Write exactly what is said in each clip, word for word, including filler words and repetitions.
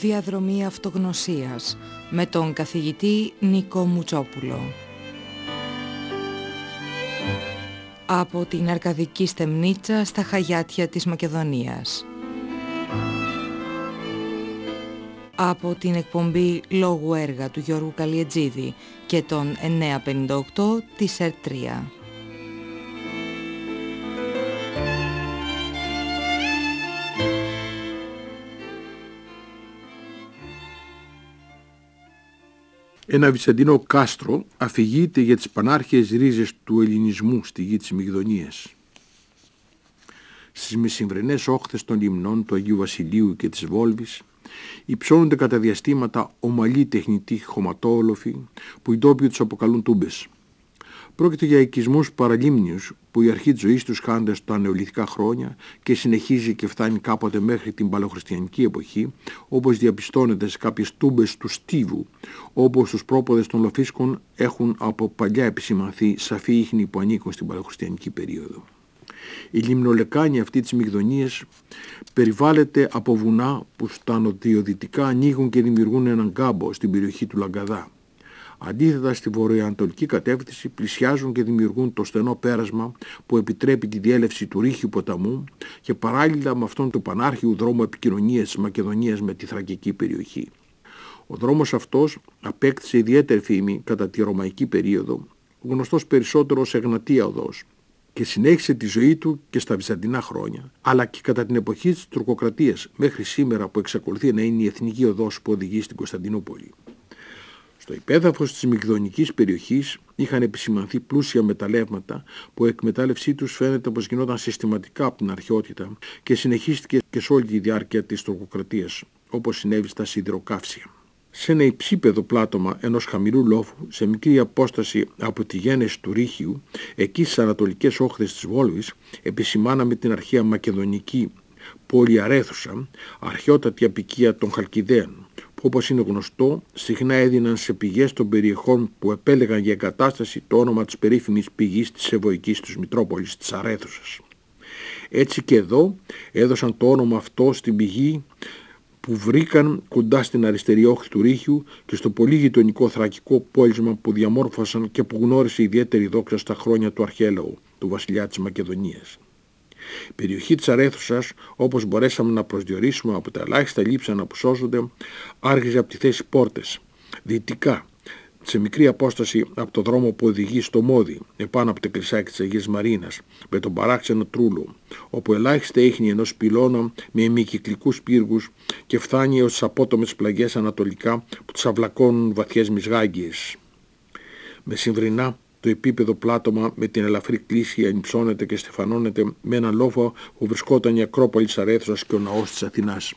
Διαδρομή αυτογνωσίας με τον καθηγητή Νίκο Μουτσόπουλο. Από την Αρκαδική Στεμνίτσα στα Χαγιάτια της Μακεδονίας. Από την εκπομπή Λόγου Έργα του Γιώργου Καλιετζίδη και τον εννιακόσια πενήντα οκτώ της ΕΡΤ τρία. Ένα βυζαντινό κάστρο αφηγείται για τις πανάρχαιες ρίζες του ελληνισμού στη γη της Μυγδονίας. Στις μεσημβρινές όχθες των λιμνών του Αγίου Βασιλείου και της Βόλβης υψώνονται κατά διαστήματα ομαλοί τεχνητοί χωματόλοφοι που οι ντόπιοι τους αποκαλούν τούμπες. Πρόκειται για οικισμούς παραλίμνιους που η αρχή της ζωής τους χάνεται στα νεολιθικά χρόνια και συνεχίζει και φτάνει κάποτε μέχρι την παλαιοχριστιανική εποχή, όπως διαπιστώνεται σε κάποιες τούμπες του Στίβου, όπως τους πρόποδες των Λοφίσκων έχουν από παλιά επισημανθεί σαφή ίχνη που ανήκουν στην παλαιοχριστιανική περίοδο. Η λιμνολεκάνη αυτή της Μυγδονίας περιβάλλεται από βουνά που στα νοτιοδυτικά ανοίγουν και δημιουργούν έναν κάμπο στην περιοχή του Λαγκαδά. Αντίθετα, στη βορειοανατολική κατεύθυνση πλησιάζουν και δημιουργούν το στενό πέρασμα που επιτρέπει τη διέλευση του Ρήχιου ποταμού και παράλληλα με αυτόν του πανάρχιου δρόμου επικοινωνίας της Μακεδονίας με τη θρακική περιοχή. Ο δρόμος αυτός απέκτησε ιδιαίτερη φήμη κατά τη ρωμαϊκή περίοδο, γνωστός περισσότερο ως Εγνατία οδός, και συνέχισε τη ζωή του και στα βυζαντινά χρόνια, αλλά και κατά την εποχή της τουρκοκρατίας μέχρι σήμερα που εξακολουθεί να είναι η εθνική οδός που οδηγεί στην Κωνσταντινούπολη. Στο υπέδαφος της Μυγδονικής περιοχής είχαν επισημανθεί πλούσια μεταλλεύματα που η εκμετάλλευσή τους φαίνεται πως γινόταν συστηματικά από την αρχαιότητα και συνεχίστηκε και σε όλη τη διάρκεια της τουρκοκρατίας, όπως συνέβη στα σιδηροκαύσια. Σε ένα υψίπεδο πλάτωμα ενός χαμηλού λόφου, σε μικρή απόσταση από τη γένεση του Ρήχιου, εκεί στις ανατολικές όχθες της Βόλβης, επισημάναμε την αρχαία μακεδονική πόλη Αρέθουσα, αρχαιότατη απικία των Χαλκιδαίων, που όπως είναι γνωστό συχνά έδιναν σε πηγές των περιοχών που επέλεγαν για εγκατάσταση το όνομα της περίφημης πηγής της Ευωικής τους Μητρόπολης, της Αρέθουσας. Έτσι και εδώ έδωσαν το όνομα αυτό στην πηγή που βρήκαν κοντά στην αριστερή όχθη του Ρήχιου και στο πολύ γειτονικό θρακικό πόλισμα που διαμόρφωσαν και που γνώρισε ιδιαίτερη δόξα στα χρόνια του Αρχέλαου, του βασιλιά της Μακεδονίας. Η περιοχή της Αρέθουσας, όπως μπορέσαμε να προσδιορίσουμε από τα ελάχιστα λείψανα που σώζονται, άρχιζε από τη θέση Πόρτες, δυτικά, σε μικρή απόσταση από το δρόμο που οδηγεί στο Μόδι, επάνω από το εκκλησάκι της Αγίας Μαρίνας, με τον παράξενο Τρούλο, όπου ελάχιστα ίχνη ενός πυλώνα με ημικυκλικούς πύργους και φτάνει έως τις απότομες πλαγιές ανατολικά που τις αυλακώνουν βαθιές μυσγάγγιες. Μεσημβρινά, το επίπεδο πλάτωμα με την ελαφρύ κλίση ανυψώνεται και στεφανώνεται με έναν λόφο που βρισκόταν η Ακρόπολη της Αρέθουσας και ο ναός της Αθηνάς.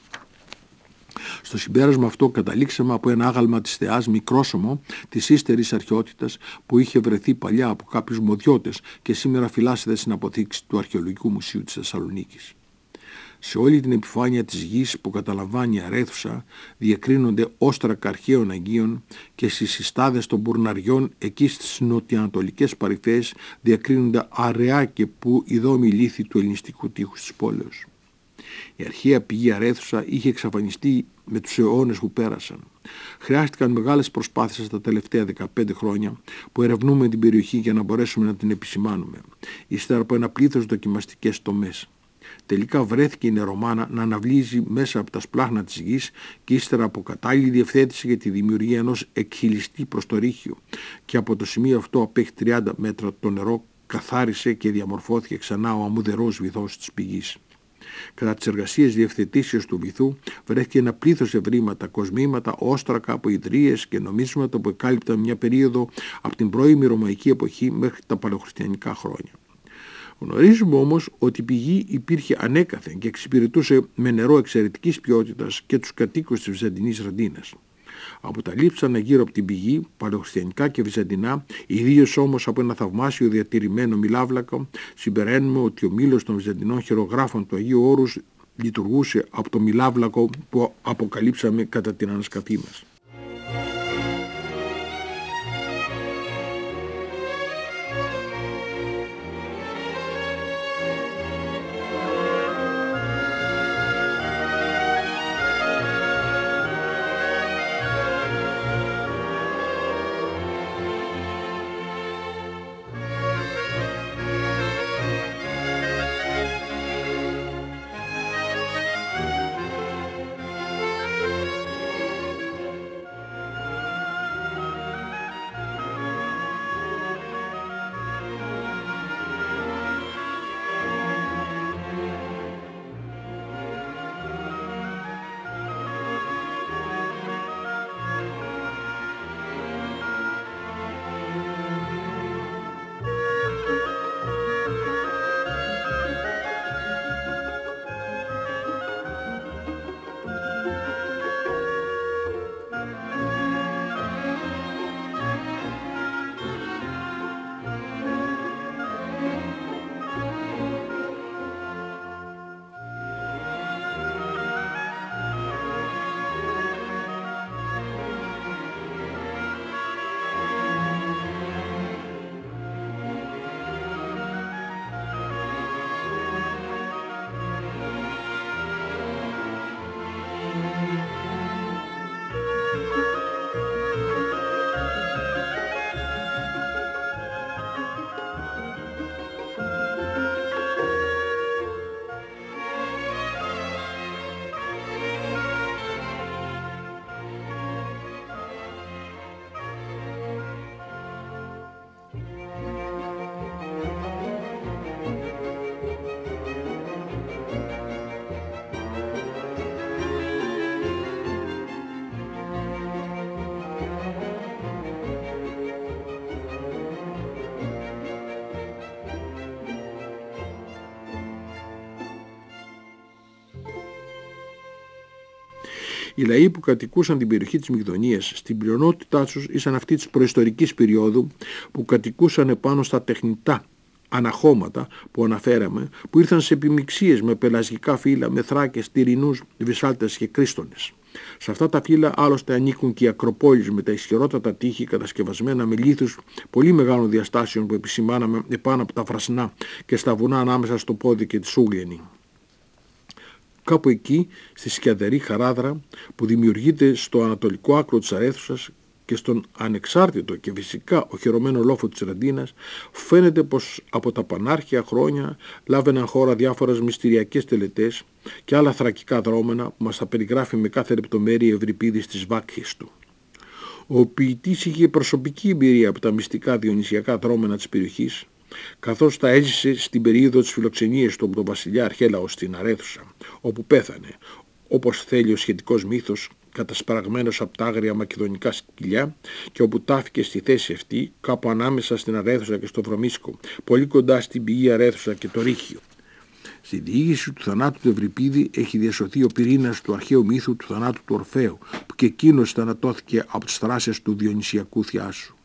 Στο συμπέρασμα αυτό καταλήξαμε από ένα άγαλμα της θεάς μικρόσωμο της ύστερης αρχαιότητας που είχε βρεθεί παλιά από κάποιους μοδιώτες και σήμερα φυλάσσεται στην αποθήκη του Αρχαιολογικού Μουσείου της Θεσσαλονίκης. Σε όλη την επιφάνεια της γης που καταλαμβάνει η Αρέθουσα διακρίνονται όστρακα αρχαίων αγίων και στις συστάδες των μπουρναριών εκεί στις νοτιοανατολικές παρυφές διακρίνονται αραιά και που ειδόμοι λίθοι του ελληνιστικού τείχους της πόλεως. Η αρχαία πηγή Αρέθουσα είχε εξαφανιστεί με τους αιώνες που πέρασαν. Χρειάστηκαν μεγάλες προσπάθειες τα τελευταία δεκαπέντε χρόνια που ερευνούμε την περιοχή για να μπορέσουμε να την επισημάνουμε, ύστερα από ένα πλήθος δοκιμαστικές τομές. Τελικά βρέθηκε η νερομάνα να αναβλύζει μέσα από τα σπλάχνα της γης και ύστερα από κατάλληλη διευθέτηση για τη δημιουργία ενός εκχυλιστή προς το Ρήχιο και από το σημείο αυτό απέχει τριάντα μέτρα το νερό καθάρισε και διαμορφώθηκε ξανά ο αμμουδερός βυθός της πηγής. Κατά τις εργασίες διευθετήσεως του βυθού βρέθηκε ένα πλήθος ευρήματα, κοσμήματα, όστρακα από ιδρύες και νομίσματα που εκάλυπταν μια περίοδο από την πρώιμη ρωμαϊκή εποχή μέχρι τα παλαιοχριστιανικά χρόνια. Γνωρίζουμε όμως ότι η πηγή υπήρχε ανέκαθεν και εξυπηρετούσε με νερό εξαιρετικής ποιότητας και τους κατοίκους της Βυζαντινής Ραντίνας. Από τα λείψανα γύρω από την πηγή, παλαιοχριστιανικά και βυζαντινά, ιδίως όμως από ένα θαυμάσιο διατηρημένο μιλάβλακο, συμπεραίνουμε ότι ο μήλος των βυζαντινών χειρογράφων του Αγίου Όρους λειτουργούσε από το μιλάβλακο που αποκαλύψαμε κατά την ανασκαφή μας. Οι λαοί που κατοικούσαν την περιοχή της Μυγδονίας στην πλειονότητά τους ήσαν αυτοί της προϊστορικής περίοδου που κατοικούσαν επάνω στα τεχνητά αναχώματα που αναφέραμε, που ήρθαν σε επιμιξίες με πελασγικά φύλλα, με θράκες, τυρινούς, βυσάλτες και κρίστονες. Σε αυτά τα φύλλα άλλωστε ανήκουν και οι ακροπόλεις με τα ισχυρότατα τείχη κατασκευασμένα με λίθους πολύ μεγάλων διαστάσεων που επισημάναμε επάνω από τα φρασνά και στα βουνά ανάμεσα στο πόδι και τη Σούγλενη. Κάπου εκεί, στη σκιαδερή χαράδρα που δημιουργείται στο ανατολικό άκρο της Αρέθουσας και στον ανεξάρτητο και φυσικά οχυρωμένο λόφο της Ρεντίνας, φαίνεται πως από τα πανάρχια χρόνια λάβαιναν χώρα διάφορες μυστηριακές τελετές και άλλα θρακικά δρόμενα που μας τα περιγράφει με κάθε λεπτομέρεια Ευρυπίδης στις βάκχες του. Ο ποιητής είχε προσωπική εμπειρία από τα μυστικά διονυσιακά δρόμενα της περιοχής, καθώς τα έζησε στην περίοδο της φιλοξενίας του από τον βασιλιά Αρχέλαο στην Αρέθουσα, όπου πέθανε, όπως θέλει ο σχετικός μύθος, κατασπραγμένος από τα άγρια μακεδονικά σκυλιά, και όπου τάφηκε στη θέση αυτή κάπου ανάμεσα στην Αρέθουσα και στο Βρωμίσκο, πολύ κοντά στην πηγή Αρέθουσα και το Ρήχιο. Στη διήγηση του θανάτου του Ευρυπίδη έχει διασωθεί ο πυρήνας του αρχαίου μύθου του θανάτου του Ορφέου, που και εκείνος θανατώθηκε από τις θράσεις του Διονυσιακού θειάσου.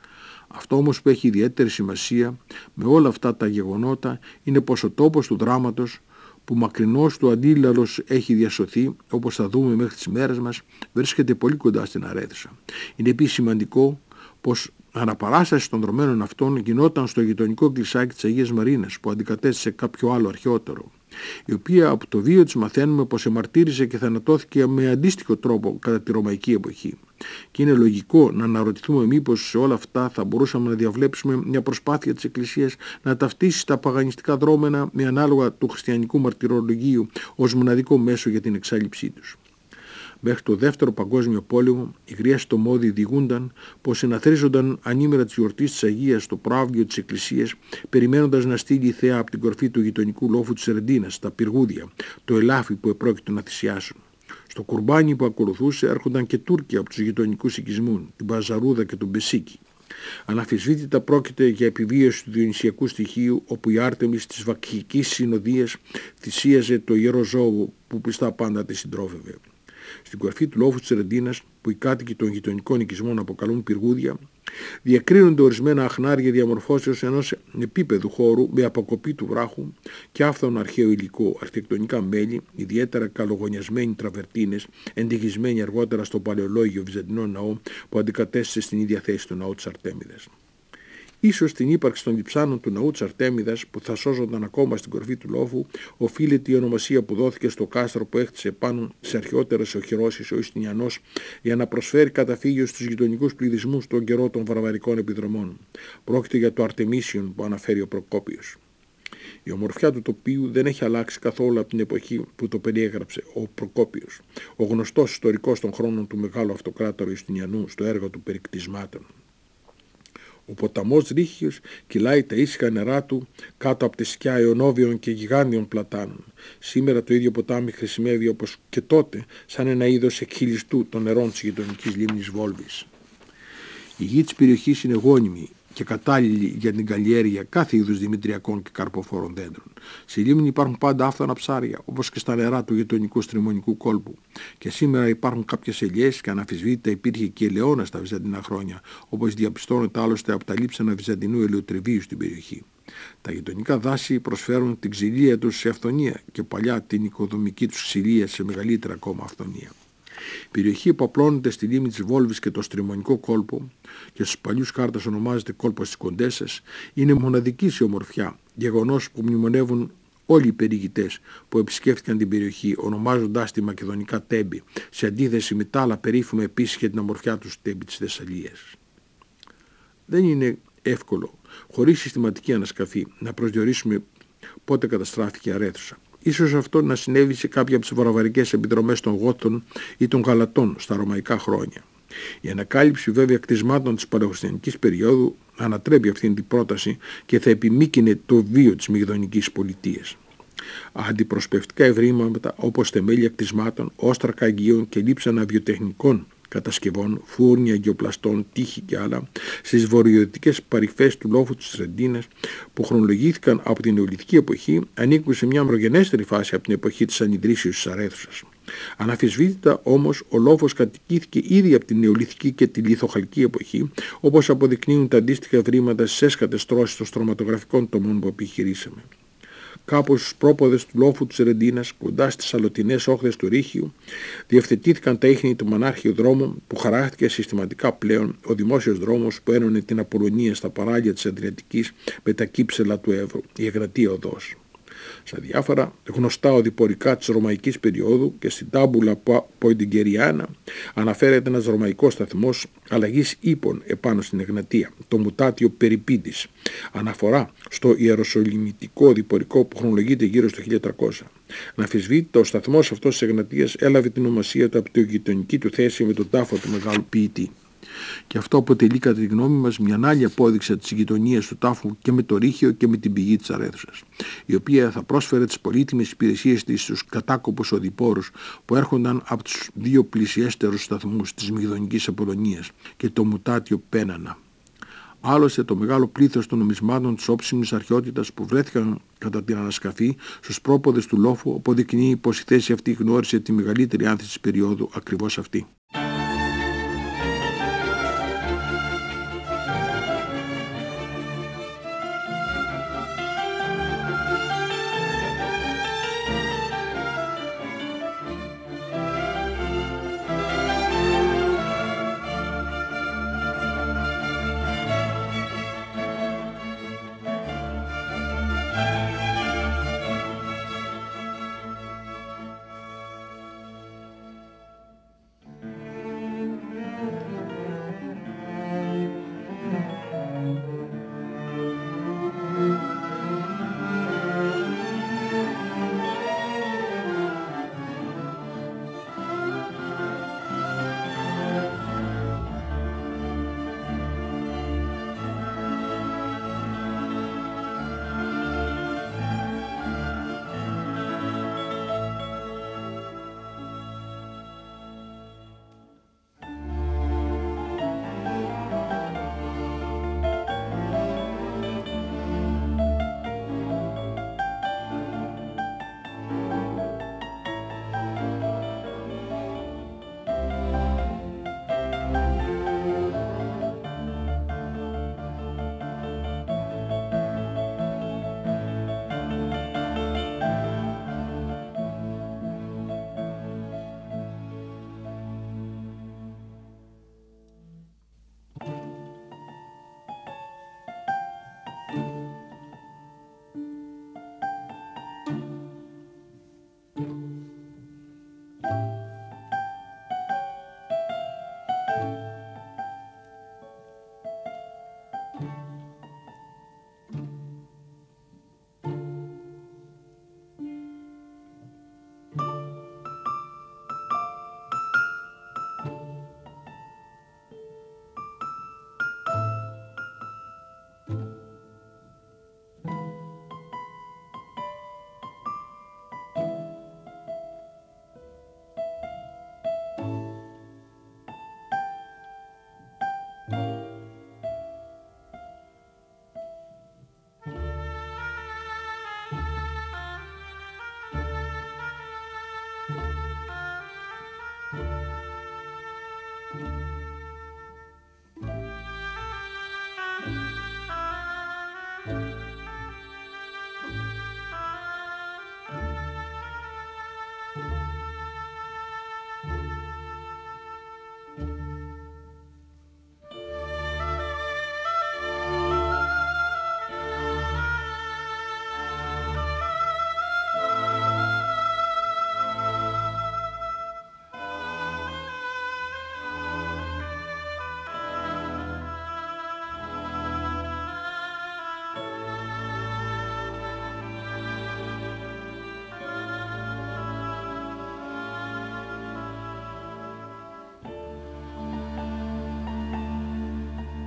Αυτό όμως που έχει ιδιαίτερη σημασία με όλα αυτά τα γεγονότα είναι πως ο τόπος του δράματος, που μακρινός του αντίλαλος έχει διασωθεί, όπως θα δούμε μέχρι τις μέρες μας, βρίσκεται πολύ κοντά στην Αρέθουσα. Είναι επίσης σημαντικό πως αναπαράσταση των δρομένων αυτών γινόταν στο γειτονικό κλεισάκι της Αγίας Μαρίνας, που αντικατέστησε κάποιο άλλο αρχαιότερο, η οποία από το βίο της μαθαίνουμε πως εμαρτύρησε και θανατώθηκε με αντίστοιχο τρόπο κατά τη Ρωμαϊκή εποχή. Και είναι λογικό να αναρωτηθούμε μήπως σε όλα αυτά θα μπορούσαμε να διαβλέψουμε μια προσπάθεια της Εκκλησίας να ταυτίσει τα παγανιστικά δρόμενα με ανάλογα του χριστιανικού μαρτυρολογίου ως μοναδικό μέσο για την εξάλληψή τους. Μέχρι το δεύτερο παγκόσμιο πόλεμο, οι γριαστομώδοι διηγούνταν πως συναθρίζονταν ανήμερα της γιορτής της Αγίας στο προαύγιο της Εκκλησίας, περιμένοντας να στείλει η Θεά από την κορφή του γειτονικού λόφου της Ρεντίνας, τα πυργούδια, το ελάφι που επρόκειτο να θυσιάσουν. Στο κουρμπάνι που ακολουθούσε έρχονταν και Τούρκοι από τους γειτονικούς οικισμούς, την Μπαζαρούδα και τον Μπεσίκι. Αναφυσβήτητα πρόκειται για επιβίωση του διονυσιακού στοιχείου, όπου η Άρτεμις της Βακχικής Συνοδείας θυσίαζε το ιερό ζώο που πιστά πάντα τη συντρόφευε. Στην κορφή του λόφου της Ρεντίνας, που οι κάτοικοι των γειτονικών οικισμών αποκαλούν πυργούδια, διακρίνονται ορισμένα αχνάρια διαμορφώσεως ενός επίπεδου χώρου με αποκοπή του βράχου και άφθονο αρχαίο υλικό, αρχιτεκτονικά μέλη, ιδιαίτερα καλογωνιασμένοι τραβερτίνες, εντυχισμένοι αργότερα στο παλαιολόγιο βυζαντινό ναό που αντικατέστησε στην ίδια θέση του ναού της Αρτέμιδας. Ίσως στην ύπαρξη των λειψάνων του ναού της Αρτέμιδας, που θα σώζονταν ακόμα στην κορφή του λόφου, οφείλεται η ονομασία που δόθηκε στο κάστρο που έχτισε πάνω σε αρχαιότερες οχυρώσεις ο Ιουστινιανός για να προσφέρει καταφύγιο στους γειτονικούς πληθυσμούς στον καιρό των βαρβαρικών επιδρομών. Πρόκειται για το Αρτεμίσιον που αναφέρει ο Προκόπιος. Η ομορφιά του τοπίου δεν έχει αλλάξει καθόλου από την εποχή που το περιέγραψε ο Προκόπιος, ο γνωστός ιστορικός των χρόνων του μεγάλου αυτοκράτορα Ιουστινιανού στο έργο του Περικτισμάτων. Ο ποταμός Ρήχιος κυλάει τα ήσυχα νερά του κάτω από τη σκιά αιωνόβιων και γιγάντιων πλατάνων. Σήμερα το ίδιο ποτάμι χρησιμεύει όπως και τότε σαν ένα είδος εκχυλιστού των νερών της γειτονικής λίμνης Βόλβης. Η γη της περιοχής είναι γόνιμη και κατάλληλη για την καλλιέργεια κάθε είδους δημητριακών και καρποφόρων δέντρων. Στη λίμνη υπάρχουν πάντα άφθονα ψάρια, όπως και στα νερά του γειτονικού στριμονικού κόλπου. Και σήμερα υπάρχουν κάποιες ελιές και αναμφισβήτητα υπήρχε και ελαιόνα στα βυζαντινά χρόνια, όπως διαπιστώνεται άλλωστε από τα λείψανα βυζαντινού ελαιοτρεβείου στην περιοχή. Τα γειτονικά δάση προσφέρουν την ξυλία τους σε αυθονία και παλιά την οικοδομική τους ξυλία σε μεγαλύτερα ακόμα αυθονία. Η περιοχή που απλώνεται στη λίμνη της Βόλβης και το στριμονικό κόλπο, και στους παλιούς χάρτες ονομάζεται κόλπος της Κοντέσσας, είναι μοναδική σε ομορφιά, γεγονός που μνημονεύουν όλοι οι περιηγητές που επισκέφθηκαν την περιοχή, ονομάζοντάς τη μακεδονικά Τέμπη, σε αντίθεση με τα άλλα περίφημα επίσης για την ομορφιά τους Τέμπη της Θεσσαλίας. Δεν είναι εύκολο, χωρίς συστηματική ανασκαφή, να προσδιορίσουμε πότε καταστράφηκε η Αρέθουσα. Ίσως αυτό να συνέβη σε κάποια από τις βαρβαρικές επιδρομές των Γότων ή των Γαλατών στα ρωμαϊκά χρόνια. Η ανακάλυψη βέβαια κτισμάτων της παλαιοχριστιανικής περίοδου ανατρέπει αυτήν την πρόταση και θα επιμήκυνε το βίο της Μυγδονικής πολιτείας. Αντιπροσπευτικά ευρήματα όπως θεμέλια κτισμάτων, όστρακα αγγείων και λείψανα βιοτεχνικών κατασκευών, φούρνια, γεωπλαστών, τείχη και άλλα, στις βορειοδυτικές παρυφές του λόφου της Τρεντίνας, που χρονολογήθηκαν από την νεολιθική εποχή, ανήκουν σε μια προγενέστερη φάση από την εποχή της ανιδρύσεως της Αρέθουσας. Αναφυσβήτητα όμως ο λόφος κατοικήθηκε ήδη από την νεολιθική και τη λιθοχαλκή εποχή, όπως αποδεικνύουν τα αντίστοιχα βρήματα στις έσχατες τρώσεις των στρωματογραφικών τομών που επιχειρήσαμε. Κάπως στους πρόποδες του λόφου της Ρεντίνας, κοντά στις αλωτινές όχθες του Ρήχιου, διευθετήθηκαν τα ίχνη του μονάρχιου δρόμου, που χαράχτηκε συστηματικά πλέον ο δημόσιος δρόμος που ένωνε την Απολωνία στα παράλια της Αδριατικής με τα κύψελα του Εύρου, η Εγνατία οδός. Στα διάφορα γνωστά οδηπορικά της ρωμαϊκής περίοδου και στην Τάμπουλα Ποϊντιγκεριάνα αναφέρεται ένας ρωμαϊκός σταθμός αλλαγής ύπων επάνω στην Εγνατία, το Μουτάτιο Περιπίτης, αναφορά στο ιεροσολυμητικό οδηπορικό που χρονολογείται γύρω στο χίλια τριακόσια. Να αμφισβήτητα ο σταθμός αυτός της Εγνατίας έλαβε την ονομασία του από τη γειτονική του θέση με τον τάφο του μεγάλου ποιητή. Και αυτό αποτελεί κατά τη γνώμη μας μια άλλη απόδειξη της γειτονίας του τάφου και με το Ρήχιο και με την πηγή της Αρέθουσας, η οποία θα πρόσφερε τις πολύτιμες υπηρεσίες της στους κατάκοπους οδηπόρους που έρχονταν από τους δύο πλησιέστερους σταθμούς της Μυγδονικής Απολωνίας και το Μουτάτιο Πένανα. Άλλωστε το μεγάλο πλήθος των νομισμάτων της όψιμης αρχαιότητας που βρέθηκαν κατά την ανασκαφή στους πρόποδες του λόφου αποδεικνύει πως η θέση αυτή γνώρισε τη μεγαλύτερη άνθηση της περίοδου ακριβώς αυτή.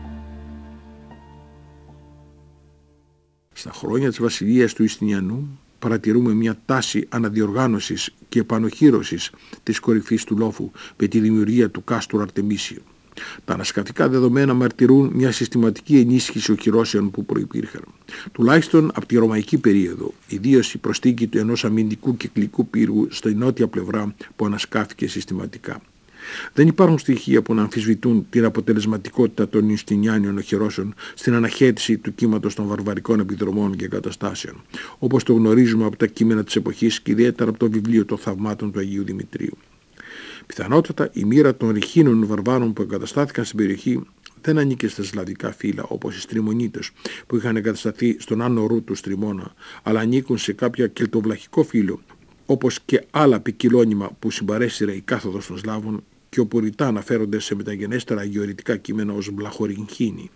Στα χρόνια της βασιλείας του Ιστινιανού, παρατηρούμε μια τάση αναδιοργάνωσης και επανοχήρωσης της κορυφής του λόφου με τη δημιουργία του κάστρου Αρτεμίσιο. Τα ανασκαφικά δεδομένα μαρτυρούν μια συστηματική ενίσχυση οχυρώσεων που προϋπήρχαν. Τουλάχιστον από τη ρωμαϊκή περίοδο, ιδίως η προστίκη του ενός αμυντικού κυκλικού πύργου στη νότια πλευρά που ανασκάφηκε συστηματικά. Δεν υπάρχουν στοιχεία που να αμφισβητούν την αποτελεσματικότητα των Ιουστινιάνιων οχυρώσεων στην αναχέτηση του κύματος των βαρβαρικών επιδρομών και εγκαταστάσεων, όπως το γνωρίζουμε από τα κείμενα της εποχής και ιδιαίτερα από το βιβλίο των θαυμάτων του Αγίου Δημητρίου. Πιθανότατα η μοίρα των ρηχίνων βαρβάρων που εγκαταστάθηκαν στην περιοχή δεν ανήκε στα σλαβικά φύλλα όπως οι Στριμονίτες που είχαν εγκατασταθεί στον άνω ρου του Στριμώνα, αλλά ανήκουν σε κάποια κελτοβλαχικό φύλλο, όπως και άλλα ποικιλώνυμα που συμπαρέστηρε η κάθοδος των Σλάβων και όπου ρητά αναφέρονται σε μεταγενέστερα αγιορητικά κείμενα ως βλαχορυγχίνοι.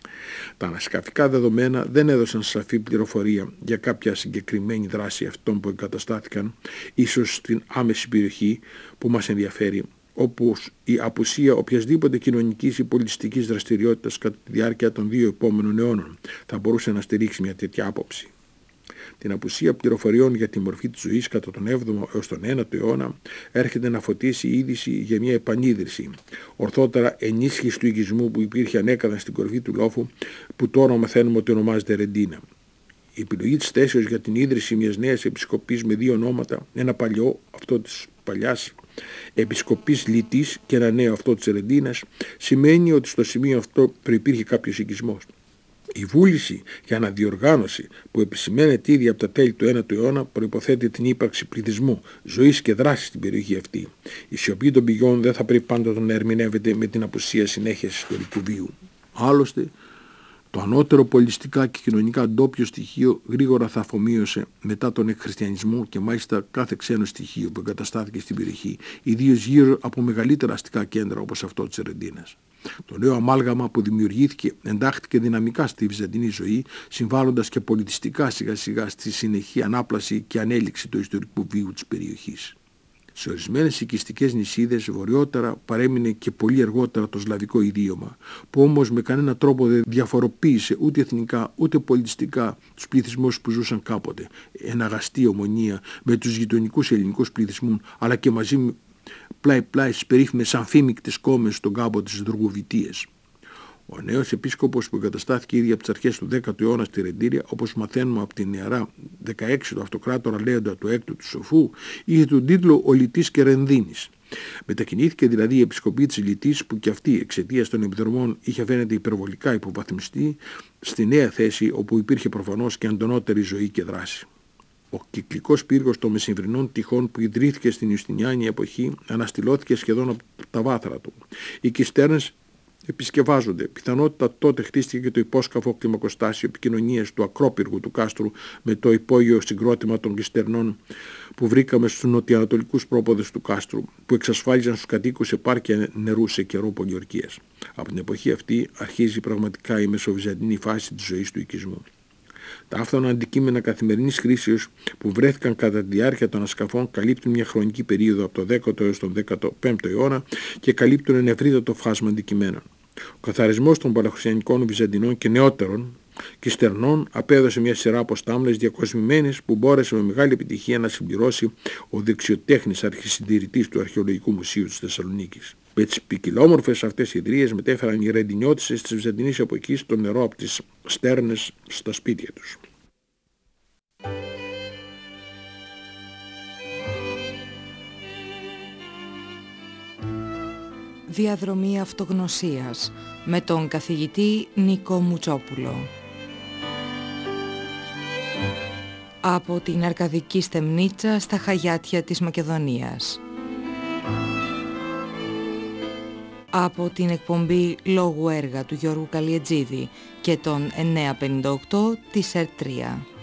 Τα ανασκαφικά δεδομένα δεν έδωσαν σαφή πληροφορία για κάποια συγκεκριμένη δράση αυτών που εγκαταστάθηκαν, ίσως στην άμεση περιοχή που μας ενδιαφέρει, όπως η απουσία οποιασδήποτε κοινωνικής ή πολιτιστικής δραστηριότητας κατά τη διάρκεια των δύο επόμενων αιώνων θα μπορούσε να στηρίξει μια τέτοια άποψη. Την απουσία πληροφοριών για τη μορφή της ζωής κατά τον έβδομο έως τον ένατο αιώνα έρχεται να φωτίσει η είδηση για μια επανίδρυση, ορθότερα ενίσχυση του οικισμού που υπήρχε ανέκαθεν στην κορυφή του λόφου, που τώρα μαθαίνουμε ότι ονομάζεται Ρεντίνα. Η επιλογή της θέσεως για την ίδρυση μιας νέας επισκοπής με δύο ονόματα, ένα παλιό, αυτό της παλιάς επισκοπής Λιτής, και ένα νέο, αυτό της Ρεντίνας, σημαίνει ότι στο σημείο αυτό προϋπήρχε κάποιος οικισμός. Η βούληση για αναδιοργάνωση που επισημαίνεται ήδη από τα τέλη του ένατου αιώνα προϋποθέτει την ύπαρξη πληθυσμού, ζωής και δράσης στην περιοχή αυτή. Η σιωπή των πηγών δεν θα πρέπει πάντοτε να ερμηνεύεται με την απουσία συνέχειας ιστορικού βίου. Άλλωστε, το ανώτερο πολιτιστικά και κοινωνικά ντόπιο στοιχείο γρήγορα θα αφομοίωσε μετά τον εκχριστιανισμό και μάλιστα κάθε ξένο στοιχείο που εγκαταστάθηκε στην περιοχή, ιδίως γύρω από μεγαλύτερα αστικά κέντρα όπως αυτό της Ρεντίνας. Το νέο αμάλγαμα που δημιουργήθηκε εντάχθηκε δυναμικά στη βυζαντινή ζωή, συμβάλλοντας και πολιτιστικά σιγά σιγά στη συνεχή ανάπλαση και ανέλυξη του ιστορικού βίου της περιοχής. Σε ορισμένες οικιστικές νησίδες βορειότερα παρέμεινε και πολύ αργότερα το σλαβικό ιδίωμα, που όμως με κανένα τρόπο δεν διαφοροποίησε ούτε εθνικά ούτε πολιτιστικά τους πληθυσμούς που ζούσαν κάποτε, εν αγαστή ομονία με τους γειτονικούς ελληνικούς πληθυσμούς, αλλά και μαζί με πλάι-πλάι στις περίφημες αμφίμικτες κόμμες στον κάμπο της Δουργοβητίας. Ο νέος επίσκοπος που εγκαταστάθηκε ήδη από τις αρχές του δέκατου αιώνα στη Ρεντήρια, όπως μαθαίνουμε από την νεαρά δεκαέξι του αυτοκράτορα Λέοντα του έκτου του Σοφού, είχε τον τίτλο «Ο Λιτής και Ρενδίνης». Μετακινήθηκε δηλαδή η επισκοπή της Λιτής, που και αυτή εξαιτίας των επιδρομών είχε φαίνεται υπερβολικά υποβαθμιστεί, στη νέα θέση όπου υπήρχε προφανώς και αντωνότερη ζωή και δράση. Ο κυκλικός πύργος των μεσημβρινών τυχών που ιδρύθηκε στην Ιουστινιάνη εποχή αναστηλώθηκε σχεδόν από τα βάθρα του. Οι κιστέρνες επισκευάζονται. Πιθανότητα τότε χτίστηκε και το υπόσκαφο κλιμακοστάσιο επικοινωνίας του ακρόπυργου του κάστρου με το υπόγειο συγκρότημα των κιστερνών που βρήκαμε στους νοτιοανατολικούς πρόποδες του κάστρου, που εξασφάλιζαν στους κατοίκους επάρκεια νερού σε καιρό πολιορκίας. Από την εποχή αυτή αρχίζει πραγματικά η μεσοβυζαντινή φάση της ζωής του οικισμού. Τα άφθονα αντικείμενα καθημερινής χρήσεως που βρέθηκαν κατά τη διάρκεια των ασκαφών καλύπτουν μια χρονική περίοδο από το δέκατο έως τον δέκατο πέμπτο αιώνα και καλύπτουν ένα ευρύτατο φάσμα αντικειμένων. Ο καθαρισμός των παλαιοχριστιανικών βυζαντινών και νεότερων κιστερνών απέδωσε μια σειρά από στάμνες διακοσμημένες που μπόρεσε με μεγάλη επιτυχία να συμπληρώσει ο δεξιοτέχνης αρχισυντηρητής του Αρχαιολογικού Μουσείου της Θεσσαλονίκης. Με τις ποικιλόμορφες αυτές ιδρύες μετέφεραν οι ρεντινιώτισσες της βυζαντινής εποχής το νερό από τις στέρνες στα σπίτια τους. Διαδρομή αυτογνωσίας με τον καθηγητή Νίκο Μουτσόπουλο. Από την Αρκαδική Στεμνίτσα στα Χαγιάτια της Μακεδονίας. Από την εκπομπή λόγου έργα του Γιώργου Καλιετζίδη και τον εννιακόσια πενήντα οκτώ της ΕΡΤ τρία.